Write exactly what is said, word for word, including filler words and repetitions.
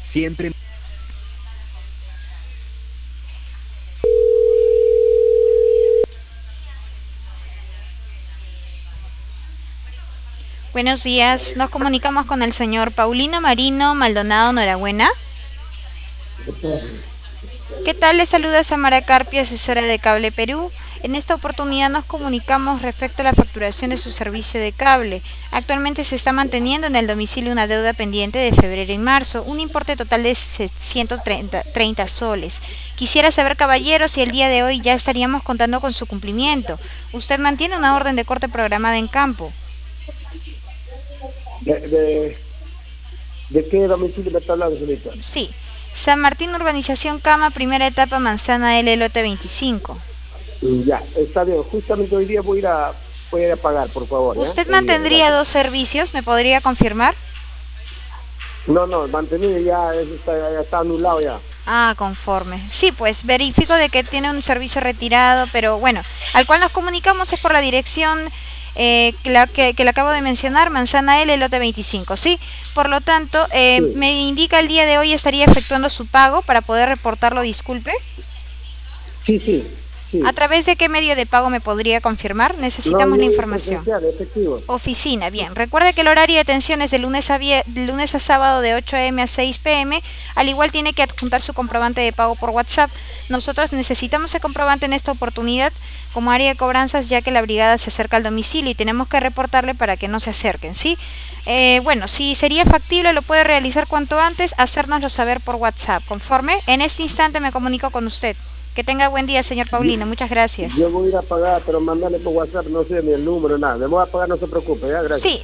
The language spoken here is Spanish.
Siempre. Buenos días, nos comunicamos con el señor Paulino Marino Maldonado Norabuena. ¿Qué tal? Le saluda Samara Carpio, asesora de Cable Perú. En esta oportunidad nos comunicamos respecto a la facturación de su servicio de cable. Actualmente se está manteniendo en el domicilio una deuda pendiente de febrero y marzo, un importe total de ciento treinta soles. Quisiera saber, caballero, si el día de hoy ya estaríamos contando con su cumplimiento. Usted mantiene una orden de corte programada en campo. ¿De, de, de qué domicilio me está hablando, señorita? Sí, San Martín, Urbanización Cama, primera etapa, Manzana L, lote veinticinco. Ya, está bien. Justamente hoy día voy a ir a, voy a, ir a pagar, por favor. ¿Usted ¿eh? mantendría dos servicios? ¿Me podría confirmar? No, no, mantenido ya, eso está, ya está anulado ya. Ah, conforme. Sí, pues verifico de que tiene un servicio retirado, pero bueno, al cual nos comunicamos es por la dirección eh, que, la, que, que le acabo de mencionar, Manzana L, lote veinticinco, ¿sí? Por lo tanto, eh, Sí. me indica el día de hoy estaría efectuando su pago para poder reportarlo, disculpe. Sí, sí, sí. ¿A través de qué medio de pago me podría confirmar? Necesitamos No, la yo información. presencial, efectivo. Oficina, bien. Recuerde que el horario de atención es de lunes a, de lunes a sábado de ocho a eme a seis pe eme. Al igual tiene que adjuntar su comprobante de pago por WhatsApp. Nosotros necesitamos ese comprobante en esta oportunidad como área de cobranzas, ya que la brigada se acerca al domicilio y tenemos que reportarle para que no se acerquen, ¿sí? Eh, bueno, si sería factible, lo puede realizar cuanto antes, hacérnoslo saber por WhatsApp. ¿Conforme? En este instante me comunico con usted. Que tenga buen día, señor Paulino. Muchas gracias. Yo voy a ir a pagar, pero mandarle por WhatsApp, no sé ni el número, nada. Le voy a pagar, no se preocupe, ¿ya? Gracias. Sí,